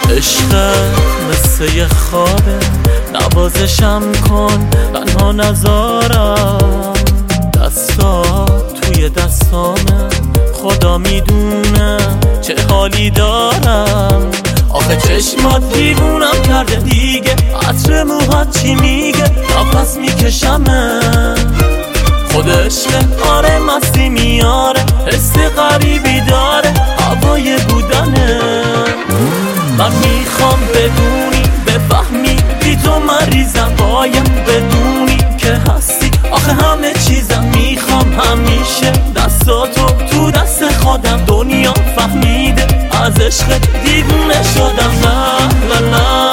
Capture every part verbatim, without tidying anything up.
عشق مثل یه خوابه، نوازشم کن تنها نذارم. دستا توی دستامه، خدا میدونه چه حالی دارم. آخه چشمات دیوونم کرده دیگه، عطر موهات چی میگه، نفس میکشمه. خود عشق آره مستی میاره، حس غریبی داره هوای بودنه. من میخوام بدونی بفهمی بی تو مریضم، باید بدونی که هستی آخه همه چیزم. میخوام همیشه دستاتو تو دست خودم، دنیا فهمیده از عشق دیوونه شدم. لا لا لا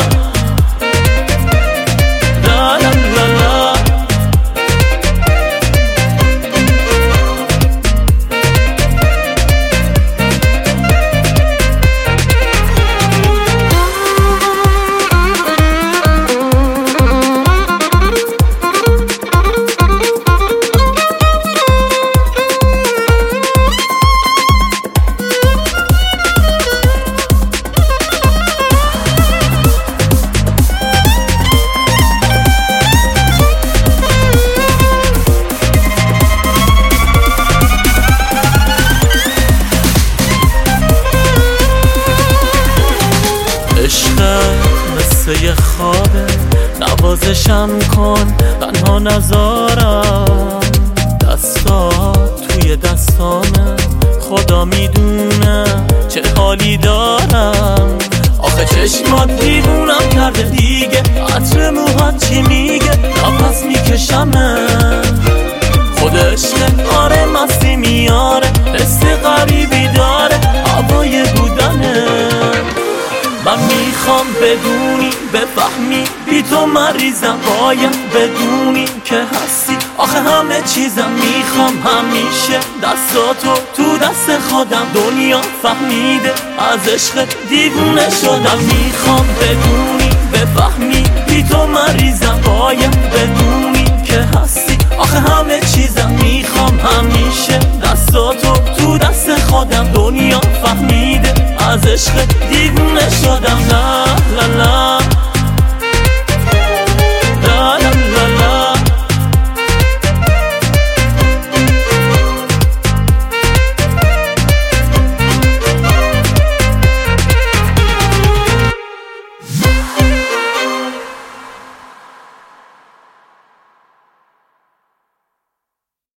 لا لا لا لا. عشق مثل یه خوابه، نوازشم کن تنها نذارم. دستا توی دستامه، خدا میدونه چه حالی دارم. آخه چشمات دیوونم کرده دیگه، عطر موهات چی میگه، نفس میکشمه. خود عشق آره مستی میاره، حس غریبی داره هوای بودنه. من میخوام بدونی بفهمی بی تو مریضم، باید بدونی که هستی آخه همه چیزم. میخوام همیشه دستاتو تو دست خودم، دنیا فهمیده از عشق دیوونه شدم. میخوام بدونی بفهمی بی تو مریضم، باید بدونی که هستی آخه همه چیزم. میخوام همیشه دستاتو تو دست خودم، دنیا فهمیده از عشق دیوونه شدم. لا لا لا